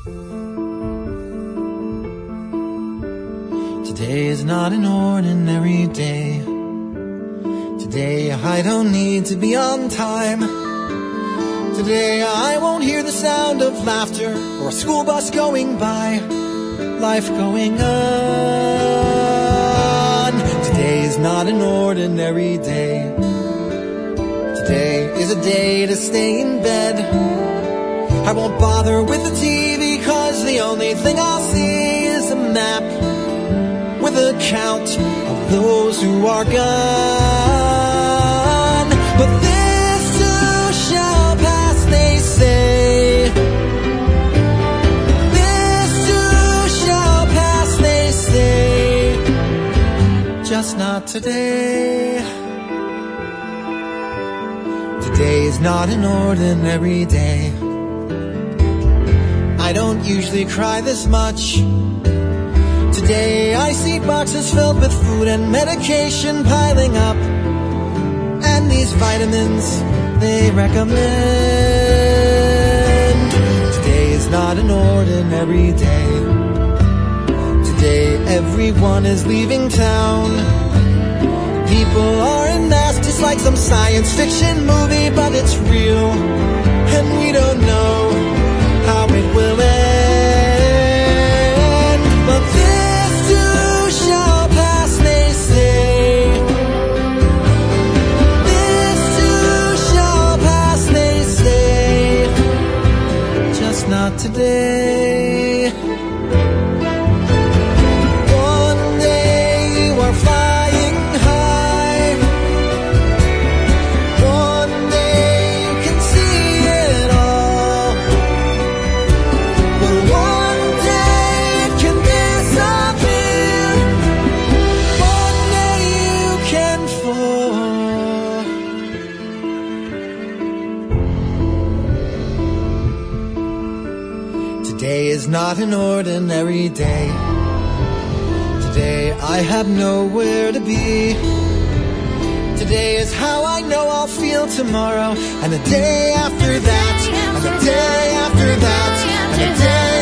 Today is not an ordinary day. Today I don't need to be on time. Today I won't hear the sound of laughter or a school bus going by. Life going on. Today is not an ordinary day. Today is a day to stay in bed. I won't bother with the TV, 'cause the only thing I'll see is a map with a count of those who are gone. But this too shall pass, they say. This too shall pass, they say. Just not today. Today is not an ordinary day. I don't usually cry this much. Today I see boxes filled with food and medication piling up, and these vitamins they recommend. Today is not an ordinary day. Today everyone is leaving town. People are in mass, just like some science fiction movie, but it's real, and we don't know how it will end. But this too shall pass, they say. This too shall pass, they say. Just not today. One day you are flying high. One day you can see it all. But one day it can disappear. One day you can fall. Today is not an ordinary day. Today I have nowhere to be. Today is how I know I'll feel tomorrow, and the day after that, and the day after that, and the day